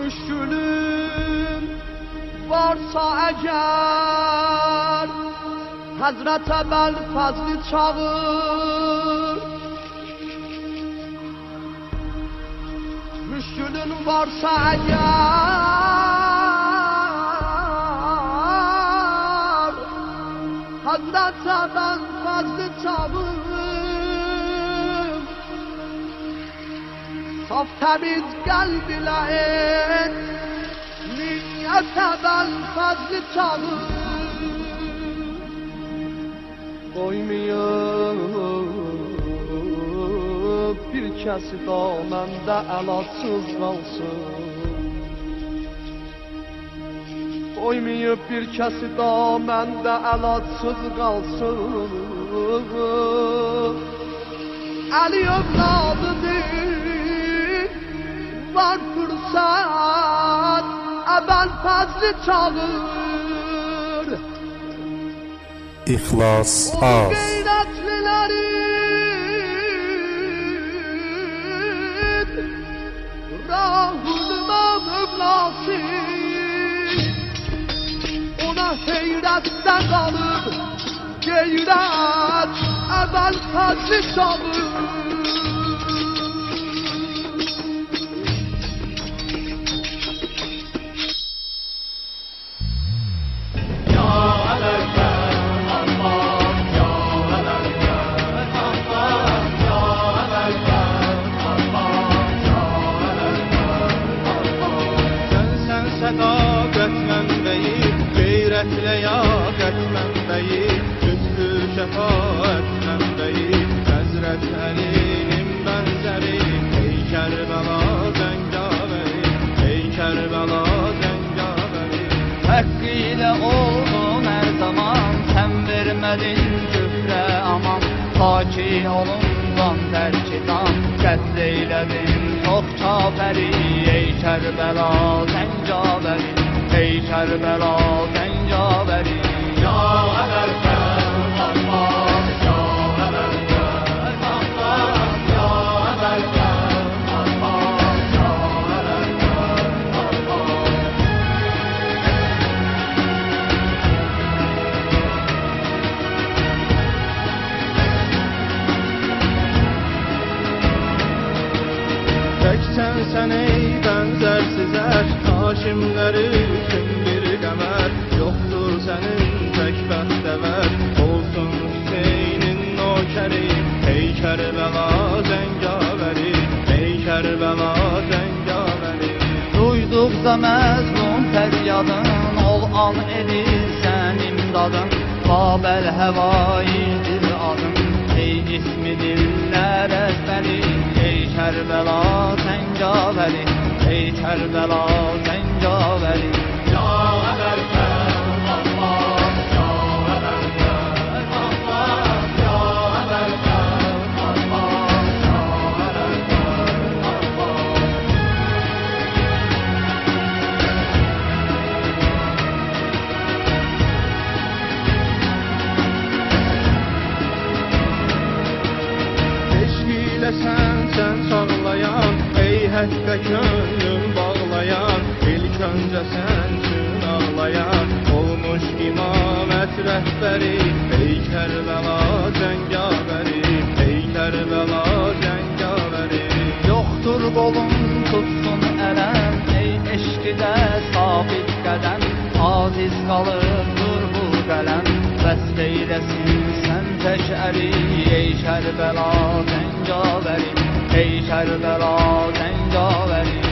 Müşkülün varsa eğer Hazret Ebel Fazlı çağır. Müşkülün varsa eğer Hazret Ebel Fazlı çağır. Saf temiz kalbile et niyet Ebel Fazlı çağır. Koymayıp bir kesi damende elatsız kalsın. Koymayıp bir kesi damende elatsız kalsın. Ali evladıdır, var fırsat, Ebel Fazlı çağır. İxlas az. Gayretlilerin rahulma Mevlası, ona heyrette kalıp gayret Ebel Fazlı çağır. Sədaqət mənbəyi, qeyrət ləyaqət mənbəyi, lütfü şəfaət mənbəyi, Həzrət Əlinin bənzəri, ey Kərbəla Zəngavəri, ey Kərbəla Zəngavəri. Hakkı ile oldun her zaman, sen vermedin küfre aman. Ta ki olundan terkidan, qətleyledin çok kaferi, ey Kərbəla Zəngavəri, ey Kərbəla Zəngavəri. Ya Əbəlkər Allah, ya Əbəlkər Allah, ya Əbəlkər Allah, ya Əbəlkər Allah. Təksən sən ey bənzərsiz ər, haşimləri üçün bir qəmər. Yoxdur sənin tək bəxtəvər, olsun Hüseynin nökəri, ey Kərbəla Zəngavəri, ey Kərbəla Zəngavəri. Duyduqca məzlum fəryadın, ol an edirsən imdadın. Babel həvaidir adın, ey ismi dillər əzbəri, ey Kərbəla Zəngavəri, ey Kərbəla Zəngavəri. Ya Əbəlkər Allah, ya Əbəlkər Allah, ya Əbəlkər Allah, ya Əbəlkər Allah. Eşq ilə sən çağlayan, ey həqqə könlüm bağlayan, ilk öncə sən üçün ağlayan, olmuş imamət rəhbəri, ey Kərbəla Zəngavəri, ey Kərbəla Zəngavəri. Yoxdur qolun tutsun ələm, ey eşqidə sabit qədəm. Aziz qalıbdır bu qələm, vəsf eyləsin sən tək əli, ey Kərbəla Zəngavəri, ey Kərbəla Zəngavəri.